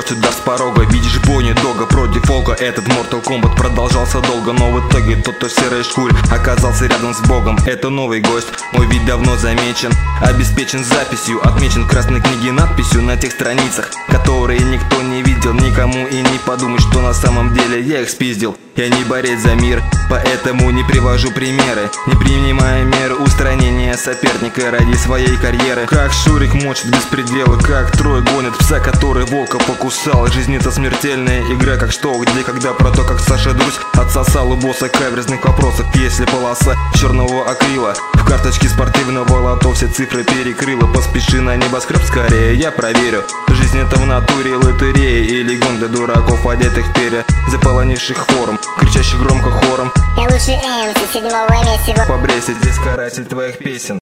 гость сюда с порога. Видишь бойню дога против волка. Этот Mortal Kombat продолжался долго, но в итоге тот, кто в серой шкуре, оказался рядом с Богом. Это новый гость, мой вид давно замечен, обеспечен записью, отмечен в красной книге надписью на тех страницах, которые никто не видел. Никому и не подумать, что на самом деле я их спиздил. Я не борец за мир, поэтому не привожу примеры, не принимая меры устранения соперника ради своей карьеры. Как Шурик мочит без предела, как трое гонят пса, который волка покусал. Жизнь — это смертельная игра, как что, где, когда, про то, как Саша Друзь отсосал у босса каверзных вопросов. Если полоса черного акрила в карточке спортивного лото все цифры перекрыла, поспеши на небоскреб скорее, я проверю. Жизнь — это в натуре лотерея или гон для дураков, одетых в перья, заполонивших форум, кричащих громко хором: Я лучше МС, седьмого месяца. Побрейся, здесь каратель твоих песен.